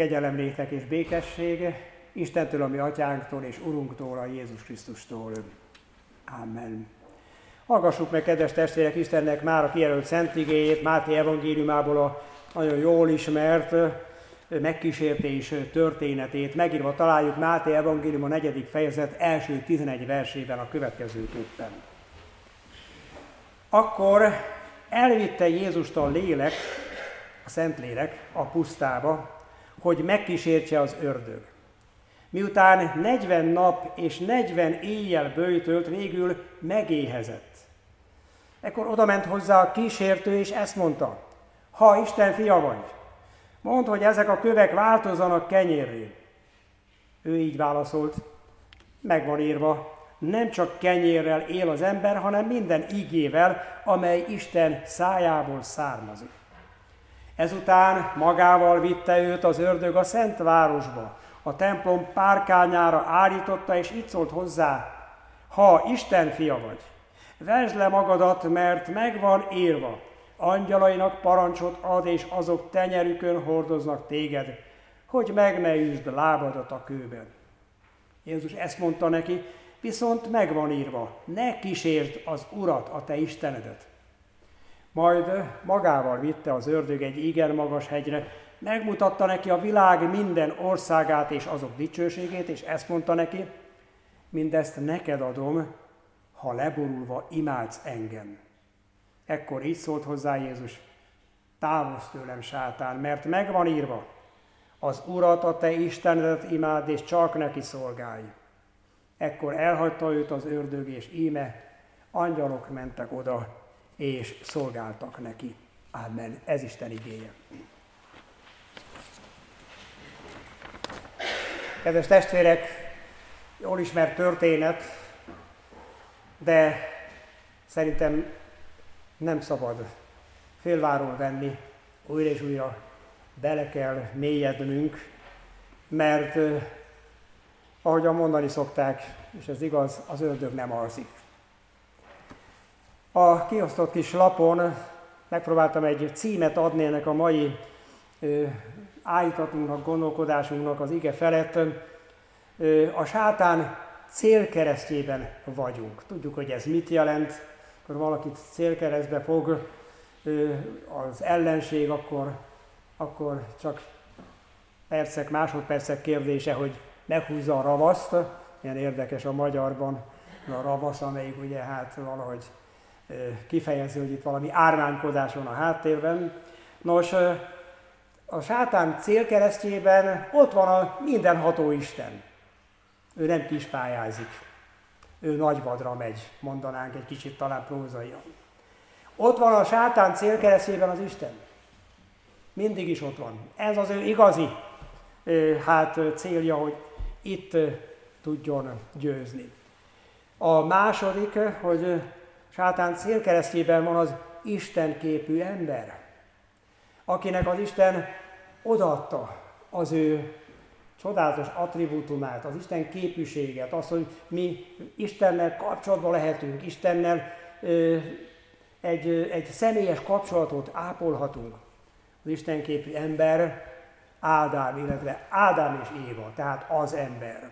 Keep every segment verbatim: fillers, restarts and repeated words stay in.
Kegyelem néktek és békesség Istentől, a mi atyánktól és Urunktól, a Jézus Krisztustól. Amen. Hallgassuk meg, kedves testvérek, Istennek már a kijelölt szent igéjét, Máté evangéliumából a nagyon jól ismert megkísértés történetét. Megírva találjuk Máté evangélium a negyedik fejezet első tizenegy versében a következőképpen. Akkor elvitte Jézust a lélek, a Szentlélek a pusztába, hogy megkísértse az ördög. Miután negyven nap és negyven éjjel böjtölt, végül megéhezett. Ekkor odament hozzá a kísértő, és ezt mondta: ha Isten fia vagy, mondd, hogy ezek a kövek változzanak kenyérré. Ő így válaszolt: meg van írva, nem csak kenyérrel él az ember, hanem minden igével, amely Isten szájából származik. Ezután magával vitte őt az ördög a szent városba, a templom párkányára állította, és így szólt hozzá: ha Isten fia vagy, vesd le magadat, mert meg van írva, angyalainak parancsot ad, és azok tenyerükön hordoznak téged, hogy meg ne üsd lábadat a kőben. Jézus ezt mondta neki: viszont meg van írva, ne kísérd az Urat, a te Istenedet. Majd magával vitte az ördög egy igen magas hegyre, megmutatta neki a világ minden országát és azok dicsőségét, és ezt mondta neki: mindezt neked adom, ha leborulva imádsz engem. Ekkor így szólt hozzá Jézus: távozz tőlem, sátán, mert meg van írva, az Urat, a te Istenedet imádd, és csak neki szolgálj. Ekkor elhagyta őt az ördög, és íme angyalok mentek oda, és szolgáltak neki. Amen. Ez Isten igéje. Kedves testvérek, jól ismert történet, de szerintem nem szabad félváról venni, újra és újra bele kell mélyednünk, mert ahogyan mondani szokták, és ez igaz, az ördög nem alszik. A kiosztott kis lapon megpróbáltam egy címet adni ennek a mai ö, állítatunknak, gondolkodásunknak az ige felett. Ö, a sátán célkeresztjében vagyunk. Tudjuk, hogy ez mit jelent. Amikor valakit célkeresztbe fog ö, az ellenség, akkor, akkor csak percek, másodpercek kérdése, hogy meghúzza a ravaszt. Ilyen érdekes a magyarban a ravasz, amelyik ugye hát valahogy kifejezi, hogy itt valami ármánykodás van a háttérben. Nos, a sátán célkeresztjében ott van a mindenható Isten. Ő nem kispályázik. Ő nagyvadra megy, mondanánk egy kicsit talán prózaian. Ott van a sátán célkeresztjében az Isten. Mindig is ott van. Ez az ő igazi hát, célja, hogy itt tudjon győzni. A második, hogy sátán célkeresztjében van az Isten képű ember, akinek az Isten odaadta az ő csodálatos attribútumát, az Isten képűséget, azt, hogy mi Istennel kapcsolatban lehetünk, Istennel ö, egy, egy személyes kapcsolatot ápolhatunk. Az Isten képű ember Ádám, illetve Ádám és Éva, tehát az ember.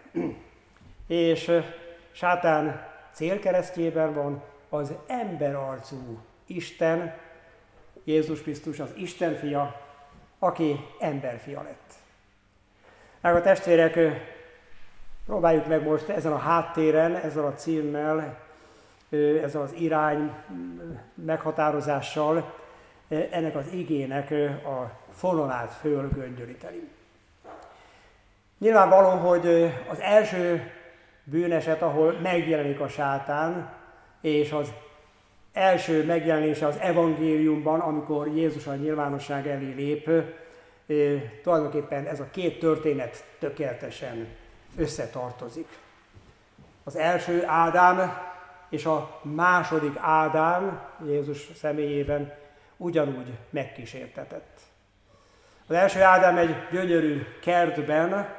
És sátán célkeresztjében van az emberarcú Isten, Jézus Krisztus, az Isten fia, aki emberfia lett. Meg a testvérek, próbáljuk meg most ezen a háttéren, ezzel a címmel, ezzel az irány meghatározással ennek az igének a fonalát fölgöngyölíteni. Nyilvánvaló, hogy az első bűneset, ahol megjelenik a sátán, és az első megjelenése az evangéliumban, amikor Jézus a nyilvánosság elé lép, tulajdonképpen ez a két történet tökéletesen összetartozik. Az első Ádám és a második Ádám Jézus személyében ugyanúgy megkísértetett. Az első Ádám egy gyönyörű kertben,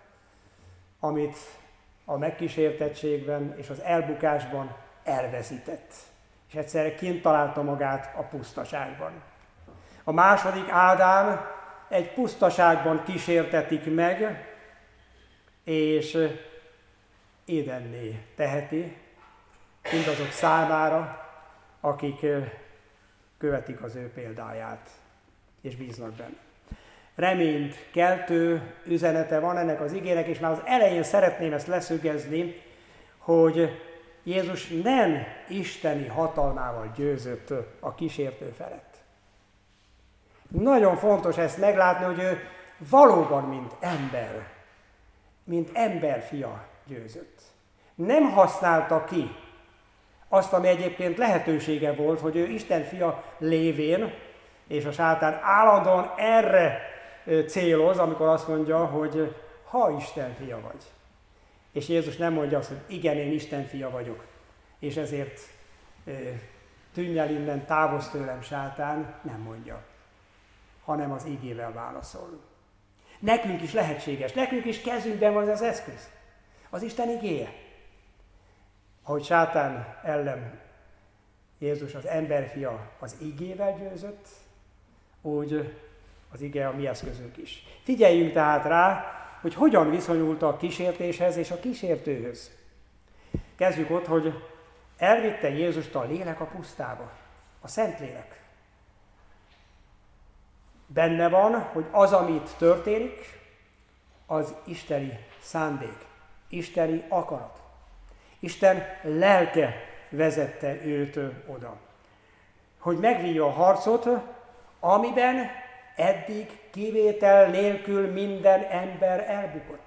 amit a megkísértettségben és az elbukásban elveszített, és egyszerre kint találta magát a pusztaságban. A második Ádám egy pusztaságban kísértetik meg, és édenné teheti mindazok számára, akik követik az ő példáját, és bíznak benne. Reményt keltő üzenete van ennek az igének, és már az elején szeretném ezt leszögezni, hogy Jézus nem isteni hatalmával győzött a kísértő felett. Nagyon fontos ezt meglátni, hogy ő valóban, mint ember, mint emberfia győzött. Nem használta ki azt, ami egyébként lehetősége volt, hogy ő Isten fia lévén, és a sátán állandóan erre céloz, amikor azt mondja, hogy ha Isten fia vagy. És Jézus nem mondja azt, hogy igen, én Isten fia vagyok, és ezért tűnj el innen, távozz tőlem, sátán, nem mondja, hanem az igével válaszol. Nekünk is lehetséges, nekünk is kezünkben van az eszköz, az Isten igéje. Ahogy sátán ellen Jézus, az emberfia, az igével győzött, úgy az ige a mi eszközünk is. Figyeljünk tehát rá, hogy hogyan viszonyult a kísértéshez és a kísértőhöz. Kezdjük ott, hogy elvitte Jézust a lélek a pusztába, a Szentlélek. Benne van, hogy az, amit történik, az isteni szándék, isteni akarat. Isten lelke vezette őt oda, hogy megvívja a harcot, amiben eddig kivétel nélkül minden ember elbukott.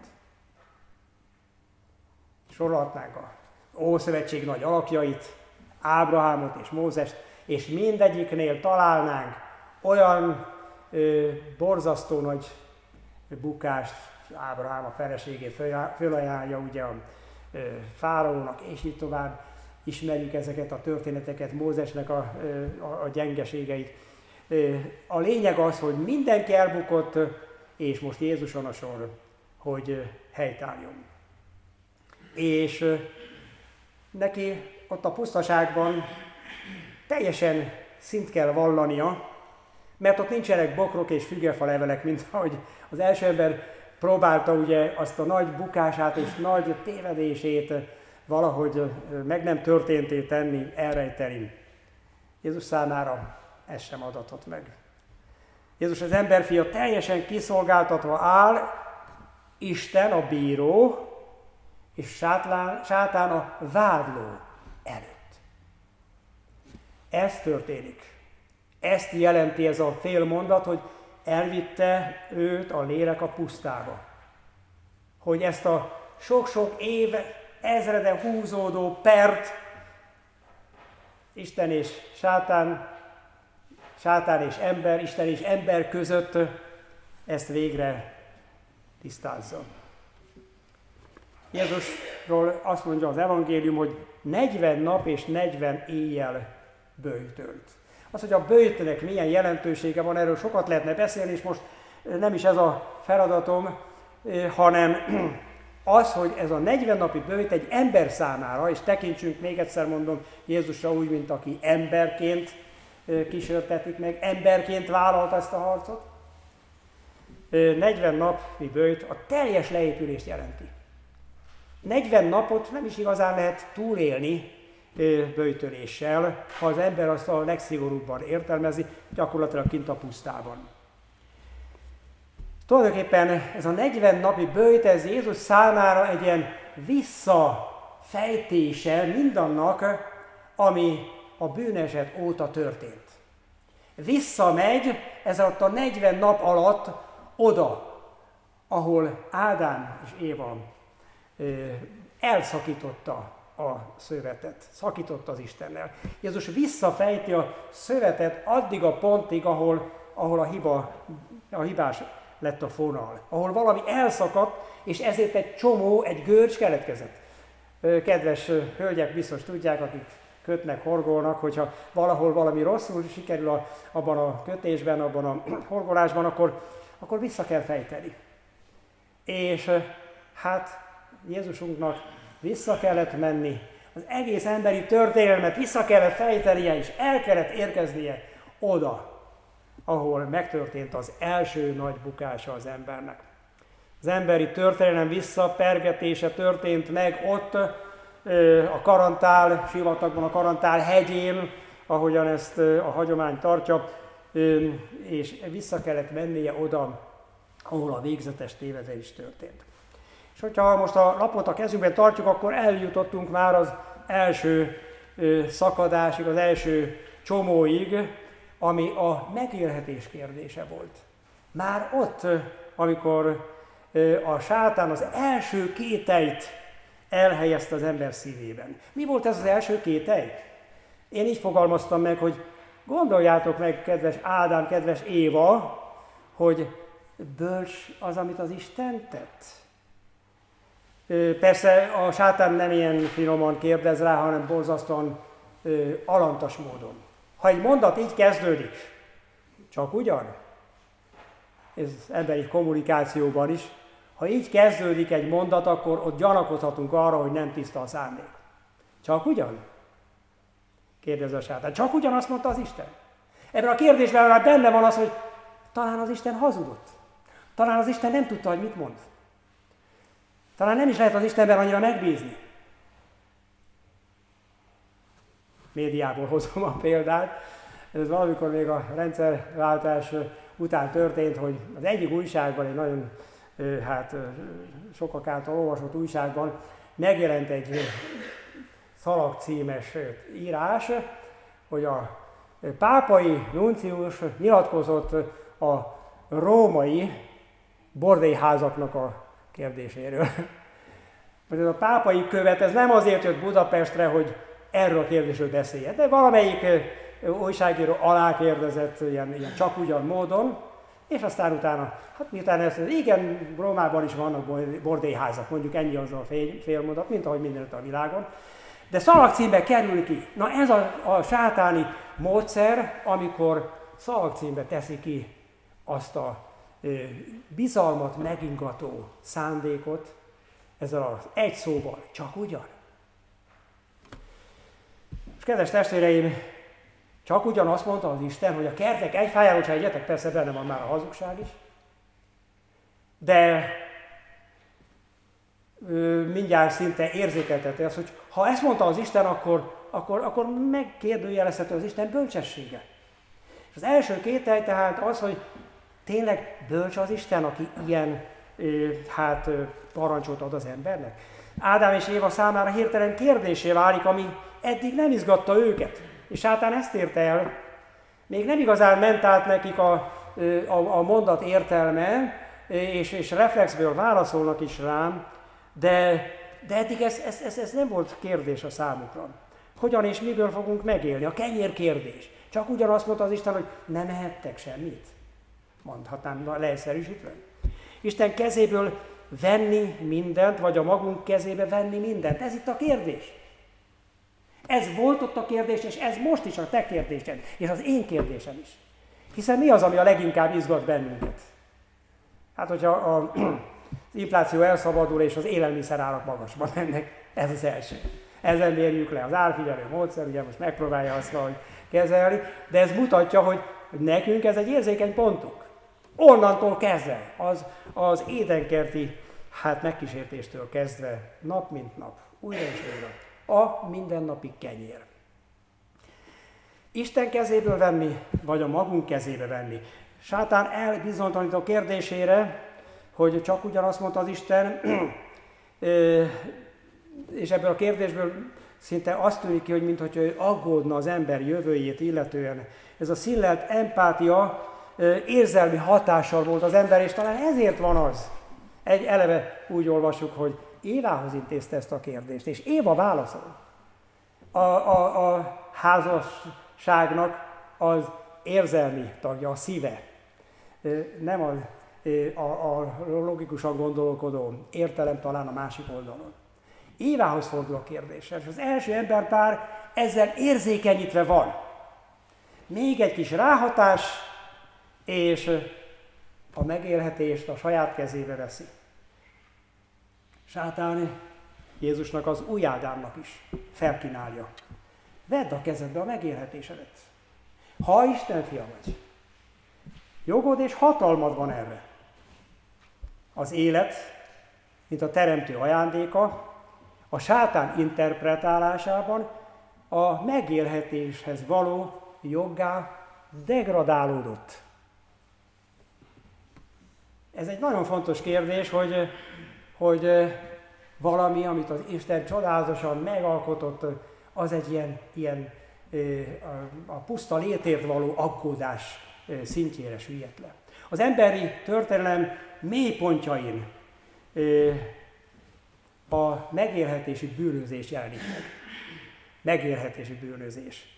Sorolhatnánk a Ószövetség nagy alakjait, Ábrahámot és Mózest, és mindegyiknél találnánk olyan ö, borzasztó nagy bukást, Ábrahám a feleségét fölajánlja ugye a ö, fáraónak, és így tovább ismerjük ezeket a történeteket, Mózesnek a, a, a gyengeségeit. A lényeg az, hogy mindenki elbukott, és most Jézuson a sor, hogy helytálljon. És neki ott a pusztaságban teljesen szint kell vallania, mert ott nincsenek bokrok és fügefa levelek, mint ahogy az első ember próbálta ugye azt a nagy bukását és nagy tévedését valahogy meg nem történté tenni, elrejteni. Jézus számára ez sem adatott meg. Jézus az emberfia teljesen kiszolgáltatva áll, Isten a bíró, és sátán, sátán a vádló előtt. Ez történik. Ezt jelenti ez a fél mondat, hogy elvitte őt a lélek a pusztába. Hogy ezt a sok-sok év, ezreden húzódó pert Isten és sátán, sátán és ember, Isten és ember között ezt végre tisztázza. Jézusról azt mondja az evangélium, hogy negyven nap és negyven éjjel böjtölt. Az, hogy a böjtnek milyen jelentősége van, erről sokat lehetne beszélni, és most nem is ez a feladatom, hanem az, hogy ez a negyven napi böjt egy ember számára, és tekintsünk még egyszer mondom Jézusra úgy, mint aki emberként kísértetik meg, emberként vállalta ezt a harcot. negyven napi böjt a teljes leépülést jelenti. negyven napot nem is igazán lehet túlélni böjtöléssel, ha az ember azt a legszigorúbban értelmezi, gyakorlatilag kint a pusztában. Tulajdonképpen ez a negyven napi böjt, ez Jézus számára egy ilyen visszafejtése mindannak, ami a bűneset óta történt. Visszamegy ez alatt a negyven nap alatt oda, ahol Ádám és Éva elszakította a szövetet, szakította az Istennel. Jézus visszafejti a szövetet addig a pontig, ahol, ahol a, hiba, a hibás lett a fonal, ahol valami elszakadt, és ezért egy csomó, egy görcs keletkezett. Kedves hölgyek biztos tudják, akik kötnek, horgolnak, hogyha valahol valami rosszul sikerül a, abban a kötésben, abban a horgolásban, akkor, akkor vissza kell fejteni. És hát Jézusunknak vissza kellett menni, az egész emberi történelmet vissza kellett fejtenie, és el kellett érkeznie oda, ahol megtörtént az első nagy bukása az embernek. Az emberi történelem visszapergetése történt meg ott, a Karantál, sivatagban, a Karantál hegyén, ahogyan ezt a hagyomány tartja, és vissza kellett mennie oda, ahol a végzetes tévedés történt. És hogyha most a lapot a kezünkben tartjuk, akkor eljutottunk már az első szakadásig, az első csomóig, ami a megélhetés kérdése volt. Már ott, amikor a sátán az első kételyt elhelyezte az ember szívében. Mi volt ez az első kételj? Én így fogalmaztam meg, hogy gondoljátok meg, kedves Ádám, kedves Éva, hogy bölcs az, amit az Isten tett. Persze a sátán nem ilyen finoman kérdez rá, hanem borzasztóan alantas módon. Ha egy mondat így kezdődik, csak ugyan, ez emberi kommunikációban is, ha így kezdődik egy mondat, akkor ott gyanakodhatunk arra, hogy nem tiszta a szándék. Csak ugyan? Kérdez a sátán. Csak ugyan azt mondta az Isten? Ebben a kérdésben már benne van az, hogy talán az Isten hazudott. Talán az Isten nem tudta, hogy mit mond. Talán nem is lehet az Istenben annyira megbízni. Médiából hozom a példát. Ez valamikor még a rendszerváltás után történt, hogy az egyik újságban, egy nagyon hát, sokak által olvasott újságban megjelent egy szalagcímes írás, hogy a pápai nuncius nyilatkozott a római bordélyházaknak a kérdéséről. Ez a pápai követ, ez nem azért jött Budapestre, hogy erről a kérdésről beszéljen, de valamelyik újságíró alákérdezett ilyen, ilyen csak ugyan módon, és aztán utána, hát miután ez, igen, Rómában is vannak bordélyházak, mondjuk ennyi az a fél, félmondat, mint ahogy mindenütt a világon, de szalagcímbe kerül ki. Na ez a, a sátáni módszer, amikor szalagcímbe teszi ki azt a e, bizalmat megingató szándékot, ezzel az egy szóval, csak ugyan. És kedves testvéreim, csak ugyan azt mondta az Isten, hogy a kertek egy fájáról se egyetek, persze benne van már a hazugság is, de ö, mindjárt szinte érzékelteti azt, hogy ha ezt mondta az Isten, akkor, akkor, akkor megkérdőjelezhető az Isten bölcsessége. És az első kételj tehát az, hogy tényleg bölcs az Isten, aki ilyen ö, hát, ö, parancsot ad az embernek. Ádám és Éva számára hirtelen kérdésé válik, ami eddig nem izgatta őket. És sátán ezt érte el. Még nem igazán ment át nekik a, a, a mondat értelme, és, és reflexből válaszolnak is rám, de, de eddig ez, ez, ez, ez nem volt kérdés a számukra. Hogyan és miből fogunk megélni? A kenyér kérdés. Csak ugyanazt mondta az Isten, hogy nem ehettek semmit. Mondhatnám leegyszerűsítve. Isten kezéből venni mindent, vagy a magunk kezébe venni mindent. Ez itt a kérdés. Ez volt ott a kérdés, és ez most is a te kérdésed, és az én kérdésem is. Hiszen mi az, ami a leginkább izgat bennünket? Hát, hogyha a, az infláció elszabadul, és az élelmiszerárak magasban mennek, ez az első. Ezen mérjük le az árfigyelő módszer, ugye most megpróbálja azt valahogy kezelni, de ez mutatja, hogy, hogy nekünk ez egy érzékeny pontunk. Onnantól kezdve, az, az édenkerti hát megkísértéstől kezdve, nap mint nap, újra és újra, a mindennapi kenyér. Isten kezéből venni, vagy a magunk kezébe venni. Sátán elbizonytalanító kérdésére, hogy csak ugyanazt mondta az Isten, és ebből a kérdésből szinte azt tűnik ki, hogy mintha ő aggódna az ember jövőjét illetően. Ez a színlelt empátia érzelmi hatással volt az ember, és talán ezért van az. Egy eleve úgy olvasjuk, hogy Évához intézte ezt a kérdést, és Éva válaszol. A, a, a házasságnak az érzelmi tagja, a szíve, nem a, a, a logikusan gondolkodó értelem talán a másik oldalon. Évához fordul a kérdés, és az első emberpár ezzel érzékenyítve van. Még egy kis ráhatás, és a megélhetést a saját kezébe veszi. Sátán Jézusnak az új Ádámnak is felkínálja. Vedd a kezedbe a megélhetésedet. Ha Isten fia vagy, Jogod és hatalmad van erre. Az élet, mint a teremtő ajándéka, a sátán interpretálásában a megélhetéshez való joggá degradálódott. Ez egy nagyon fontos kérdés, hogy, hogy valami, amit az Isten csodálatosan megalkotott, az egy ilyen, ilyen a puszta létért való aggódás szintjére süllyedt le. Az emberi történelem mélypontjain a megélhetési bűnözés jelenik meg. Megélhetési bűnözés.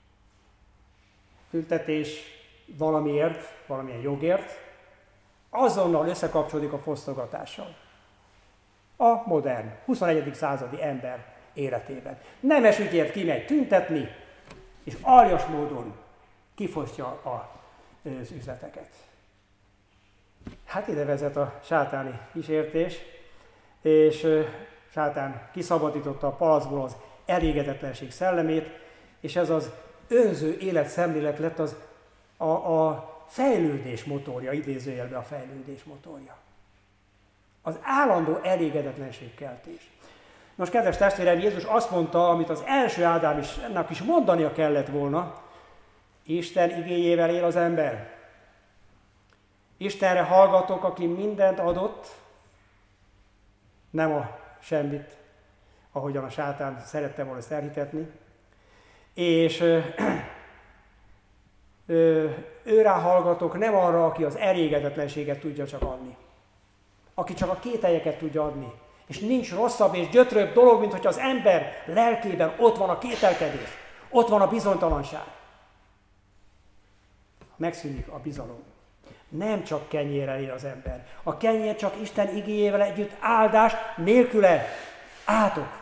Tüntetés valamiért, valamilyen jogért, azonnal összekapcsolódik a fosztogatással. A modern, huszonegyedik századi ember életében. Nemes ügyért kimegy tüntetni, és aljas módon kifosztja az üzleteket. Hát ide vezet a sátáni kísértés, és sátán kiszabadította a palacból az elégedetlenség szellemét, és ez az önző életszemlélet lett az a, a fejlődés motorja, idézőjelben a fejlődés motorja. Az állandó elégedetlenségkeltés. Most, kedves testvérem, Jézus azt mondta, amit az első Ádám is, ennek is mondania kellett volna, Isten igéjével él az ember. Istenre hallgatok, aki mindent adott, nem a semmit, ahogyan a sátán szerette volna ezt elhitetni, és ö, ö, őrá hallgatok, nem arra, aki az elégedetlenséget tudja csak adni, aki csak a kételyeket tudja adni. És nincs rosszabb és gyötrőbb dolog, mint hogy az ember lelkében ott van a kételkedés, ott van a bizonytalanság. Megszűnik a bizalom. Nem csak kenyérrel él az ember. A kenyér csak Isten igéjével együtt áldás, nélküle átok.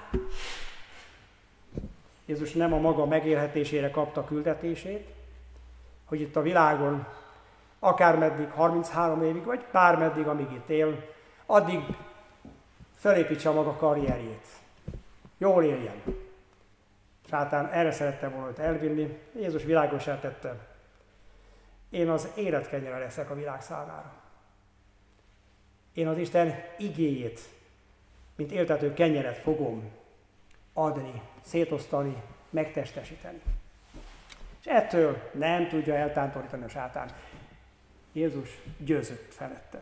Jézus nem a maga megélhetésére kapta küldetését, hogy itt a világon akármeddig, harminchárom évig, vagy bármeddig, amíg itt él, addig felépítse a maga karrierjét. Jól éljen. Sátán erre szerette volna őt elvinni. Jézus világossá tette. Én az életkenyere leszek a világ számára. Én az Isten igéjét, mint éltető kenyeret fogom adni, szétosztani, megtestesíteni. És ettől nem tudja eltántorítani a sátán. Jézus győzött felette.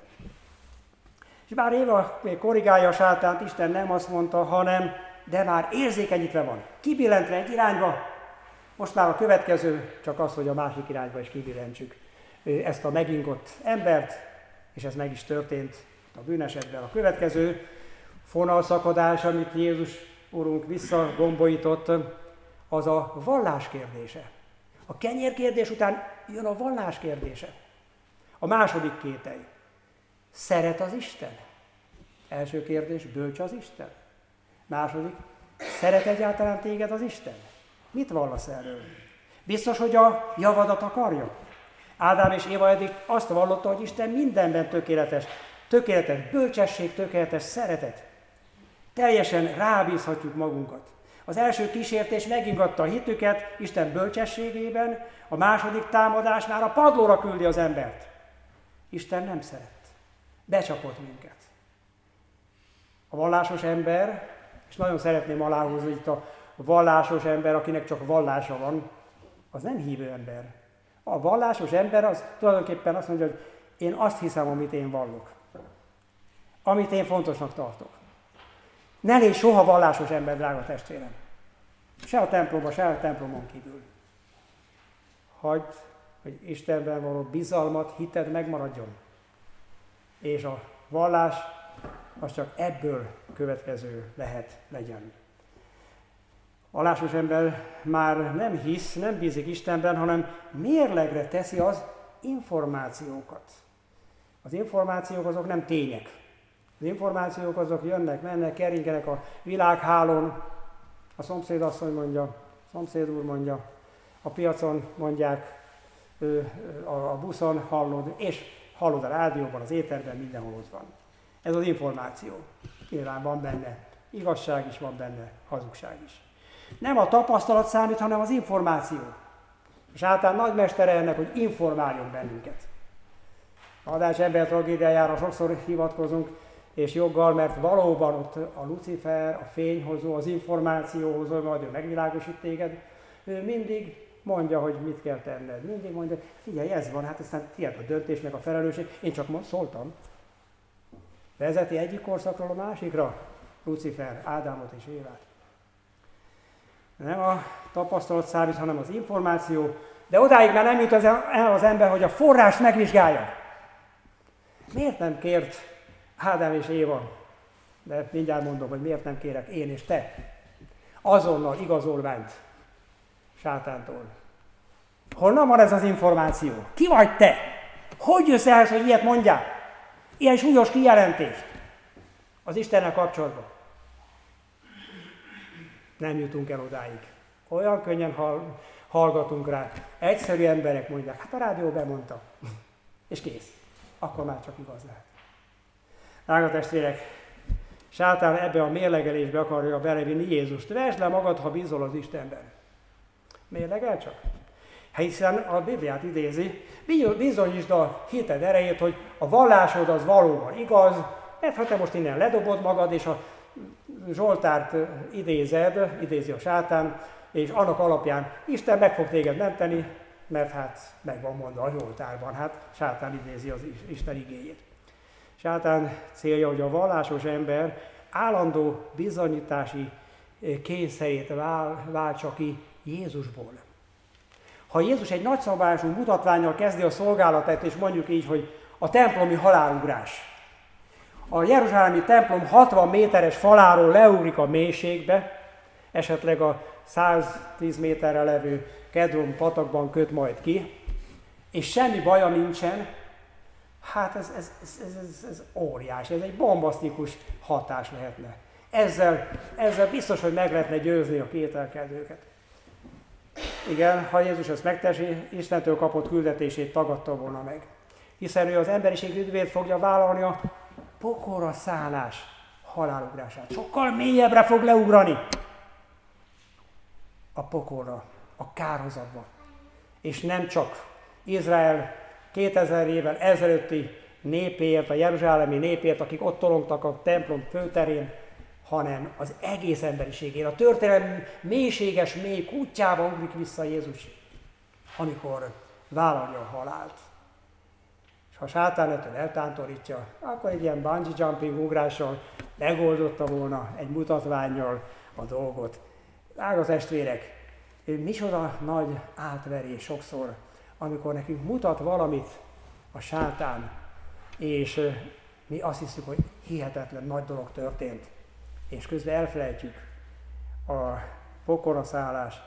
És bár Éva még korrigálja a sátánt, Isten nem azt mondta, hanem de már érzékenyítve van, kibillentve egy irányba. Most már a következő csak az, hogy a másik irányba is kibillentsük ezt a megingott embert, és ez meg is történt a bűnesetben. A következő fonalszakadás, amit Jézus Urunk visszagombolított, az a vallás kérdése. A kenyér kérdés után jön a vallás kérdése. A második kételj. Szeret az Isten? Első kérdés, bölcs az Isten? Második, szeret egyáltalán téged az Isten? Mit vallasz erről? Biztos, hogy a javadat akarja? Ádám és Éva eddig azt vallotta, hogy Isten mindenben tökéletes. Tökéletes bölcsesség, tökéletes szeretet. Teljesen rábízhatjuk magunkat. Az első kísértés megingatta a hitüket Isten bölcsességében, a második támadás már a padlóra küldi az embert. Isten nem szeret. Becsapott minket. A vallásos ember, és nagyon szeretném aláhúzni, hogy itt a vallásos ember, akinek csak vallása van, az nem hívő ember. A vallásos ember az tulajdonképpen azt mondja, hogy én azt hiszem, amit én vallok. Amit én fontosnak tartok. Ne légy soha vallásos ember, drága testvérem. Se a templomban, se a templomon kívül. Hagyd, hogy Istenben való bizalmat, hited megmaradjon. És a vallás az csak ebből következő lehet legyen. A vallásos ember már nem hisz, nem bízik Istenben, hanem mérlegre teszi az információkat. Az információk azok nem tények. Az információk azok jönnek, mennek, keringenek a világhálón. A szomszédasszony mondja, a szomszéd úr mondja, a piacon mondják, a buszon hallod, és hallod a rádióban, az éterben, mindenhol ott van. Ez az információ. Nyilván van benne igazság is, van benne hazugság is. Nem a tapasztalat számít, hanem az információ. És általán nagymestere ennek, hogy informáljon bennünket. Adás ember tragédiájára sokszor hivatkozunk, és joggal, mert valóban ott a Lucifer, a fényhozó, az információhozó, majd ő megvilágosít téged, ő mindig mondja, hogy mit kell tenned. Mindig mondja, figyelj, ez van, hát aztán tiéd a döntés, meg a felelősség. Én csak most szóltam. Vezeti egyik korszakról a másikra Lucifer, Ádámot és Évát. Nem a tapasztalat számít, hanem az információ, de odáig már nem jut az el az ember, hogy a forrást megvizsgálja. Miért nem kért Ádám és Éva, de mindjárt mondom, hogy miért nem kérek én és te, azonnal igazolványt sátántól. Honnan van ez az információ? Ki vagy te? Hogy jössz ehhez, hogy ilyet mondjál? Ilyen súlyos kijelentést az Istennel kapcsolatban. Nem jutunk el odáig. Olyan könnyen hall, hallgatunk rá. Egyszerű emberek mondják, hát a rádió bemondta. És kész. Akkor már csak igaz lehet. Drága testvérek, sátán ebbe a mérlegelésbe akarja belevinni Jézust. Vesd le magad, ha bízol az Istenben. Mérlegel csak? Hiszen a Bibliát idézi, bizonyítsd a hited erejét, hogy a vallásod az valóban igaz, mert ha te most innen ledobod magad, és a Zsoltárt idézed, idézi a sátán, és annak alapján Isten meg fog téged menteni, mert hát meg van mondva a Zsoltárban, hát sátán idézi az Isten igéjét. Sátán célja, hogy a vallásos ember állandó bizonyítási kényszerét vál, váltsa ki Jézusból. Ha Jézus egy nagyszabású mutatvánnyal kezdi a szolgálatát, és mondjuk így, hogy a templomi halálugrás. A jeruzsálemi templom hatvan méteres faláról leugrik a mélységbe, esetleg a száztíz méterre levő Kedron patakban köt majd ki, és semmi baja nincsen, hát ez, ez, ez, ez, ez óriási, ez egy bombasztikus hatás lehetne. Ezzel, ezzel biztos, hogy meg lehetne győzni a kételkedőket. Igen, ha Jézus ezt megteszi, Istentől kapott küldetését tagadta volna meg. Hiszen ő az emberiség üdvét fogja vállalni a pokolra szállás halálugrását. Sokkal mélyebbre fog leugrani a pokolra, a kárhozatba. És nem csak Izrael kétezer évvel ezelőtti népért, a jeruzsálemi népért, akik ott tolongtak a templom főterén, hanem az egész emberiségére. A történelem mélységes, mély kutyába ugrik vissza Jézus, amikor vállalja a halált. És ha sátán ettől eltántorítja, akkor egy ilyen bungee jumping ugrással megoldotta volna egy mutatvánnyal a dolgot. Drága testvérek, micsoda nagy átverés sokszor, amikor nekünk mutat valamit a sátán, és mi azt hiszük, hogy hihetetlen nagy dolog történt, és közben elfelejtjük a pokolra szállás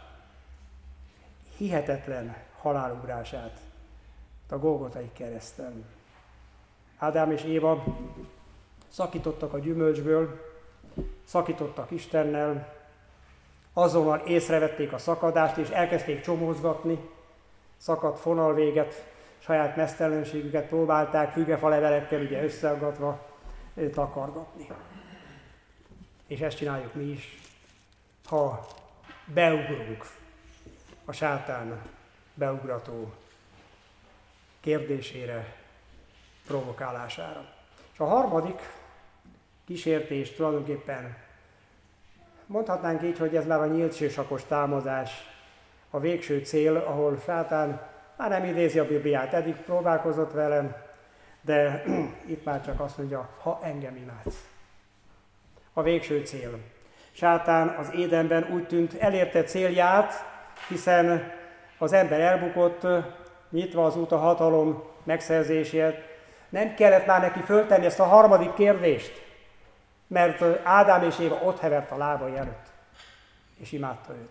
hihetetlen halálugrását a Golgotai kereszten. Ádám és Éva szakítottak a gyümölcsből, szakítottak Istennel, azonnal észrevették a szakadást, és elkezdték csomózgatni, szakadt fonalvéget, saját meztelenségüket próbálták fügefalevelekkel ugye összeaggatva takargatni. És ezt csináljuk mi is, ha beugrunk a sátán beugrató kérdésére, provokálására. És a harmadik kísértés tulajdonképpen mondhatnánk így, hogy ez már a nyílt sisakos támadás, a végső cél, ahol sátán már nem idézi a Bibliát, eddig próbálkozott velem, de itt már csak azt mondja, ha engem imádsz. A végső cél. Sátán az Édenben úgy tűnt elérte célját, hiszen az ember elbukott, nyitva az út a hatalom megszerzéséért. Nem kellett már neki föltenni ezt a harmadik kérdést, mert Ádám és Éva ott hevert a lábai előtt, és imádta őt.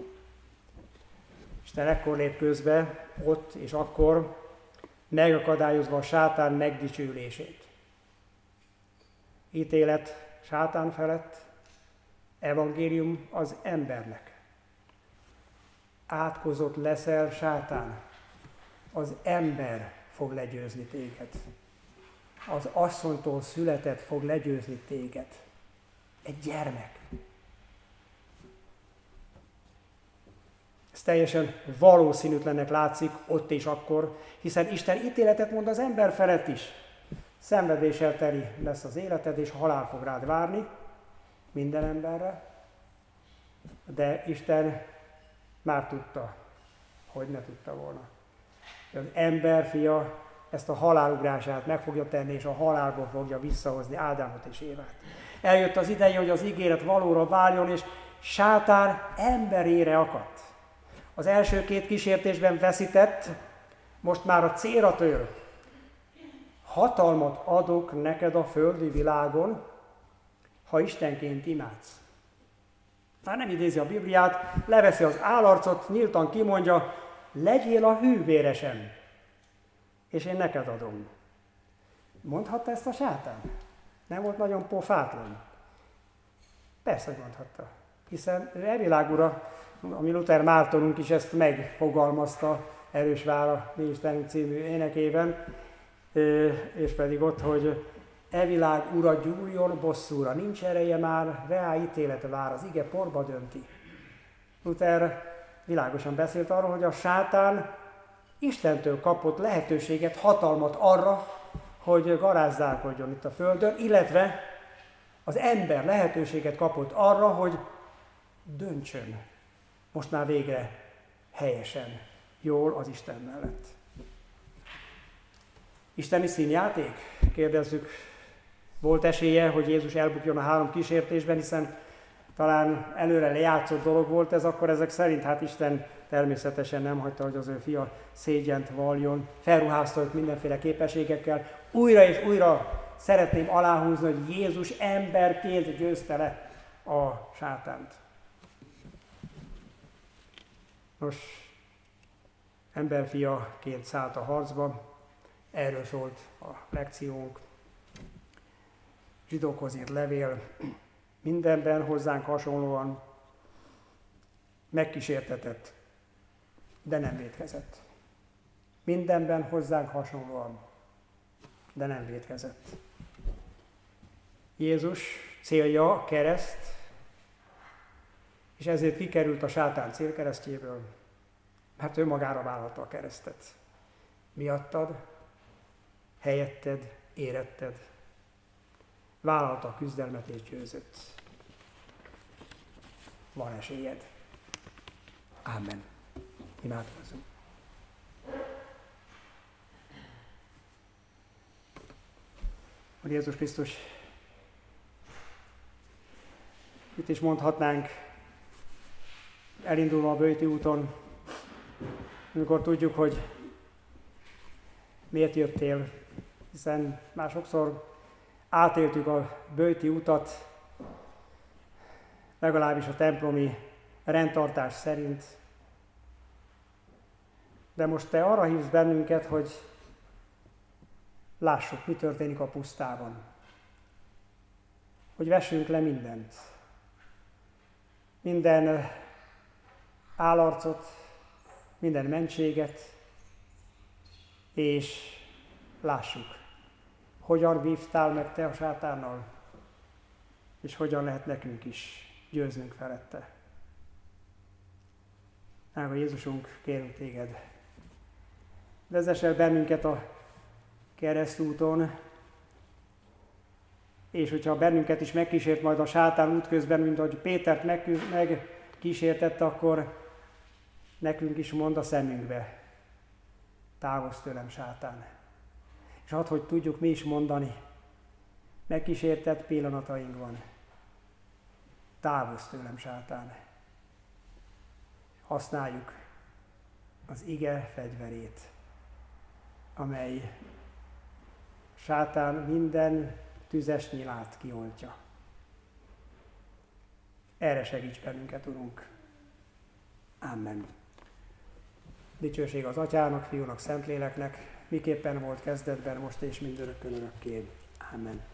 Isten ekkor lép közbe, ott és akkor, megakadályozva a sátán megdicsőlését. Ítélet sátán felett, evangélium az embernek. Átkozott leszel, sátán, az ember fog legyőzni téged. Az asszonytól született fog legyőzni téged. Egy gyermek. Ez teljesen valószínűtlennek látszik ott és akkor, hiszen Isten ítéletet mond az ember felett is. Szenvedéssel teli lesz az életed, és halál fog rád várni minden emberre, de Isten már tudta, hogy ne tudta volna. Az ember fia ezt a halálugrását meg fogja tenni, és a halálból fogja visszahozni Ádámot és Évát. Eljött az ideje, hogy az ígéret valóra váljon, és sátán emberére akadt. Az első két kísértésben veszített, most már a célra tör. Hatalmat adok neked a földi világon, ha Istenként imádsz. Már nem idézi a Bibliát, leveszi az állarcot, nyíltan kimondja, legyél a hűvéresem, és én neked adom. Mondhatta ezt a sátán? Nem volt nagyon pofátlan? Persze, hogy mondhatta. Hiszen ő elvilág ura, ami Luther Mártonunk is ezt megfogalmazta Erős vár a Mi Istenünk című énekében, és pedig ott, hogy e világ ura gyújjon bosszúra, nincs ereje már, reá ítélete vár, az ige porba dönti. Luther világosan beszélt arról, hogy a sátán Istentől kapott lehetőséget, hatalmat arra, hogy garázdálkodjon itt a földön, illetve az ember lehetőséget kapott arra, hogy döntsön. Most már végre helyesen, jól az Isten mellett. Isteni színjáték? Kérdezzük. Volt esélye, hogy Jézus elbukjon a három kísértésben, hiszen talán előre lejátszott dolog volt ez, akkor ezek szerint hát Isten természetesen nem hagyta, hogy az ő fia szégyent valljon, felruházta őt mindenféle képességekkel. Újra és újra szeretném aláhúzni, hogy Jézus emberként győzte le a sátánt. Nos, emberfiaként szállt a harcba, erről szólt a lekciónk. Zsidókhoz írt levél, mindenben hozzánk hasonlóan megkísértetett, de nem vétkezett. Mindenben hozzánk hasonlóan, de nem vétkezett. Jézus célja a kereszt, és ezért kikerült a sátán célkeresztjéből, mert ő magára vállalta a keresztet. Miattad, helyetted, éretted. Vállalta a küzdelmet és győzött. Van esélyed. Ámen. Imádkozzunk. Úr Jézus Krisztus, itt is mondhatnánk, elindulva a böjti úton, amikor tudjuk, hogy miért jöttél, hiszen már sokszor átéltük a böjti utat, legalábbis a templomi rendtartás szerint. De most te arra hívsz bennünket, hogy lássuk, mi történik a pusztában. Hogy vessünk le mindent. Minden állarcot, minden mentséget, és lássuk, hogyan vívtál meg te a sátánnal, és hogyan lehet nekünk is győznünk felette. Drága Jézusunk, kérünk téged, vezess el bennünket a keresztúton, és hogyha bennünket is megkísért majd a sátán útközben, mint ahogy Pétert megkísértette, akkor nekünk is mond a szemünkbe, távozz tőlem, sátán. És hadd, hogy tudjuk mi is mondani, megkísértett pillanatainkban, távozz tőlem, sátán. Használjuk az ige fegyverét, amely sátán minden tüzes nyilát kioltja. Erre segíts bennünket, Urunk. Amen. Dicsőség az Atyának, Fiúnak, Szentléleknek, miképpen volt kezdetben, most és mindörökkön örökké. Amen.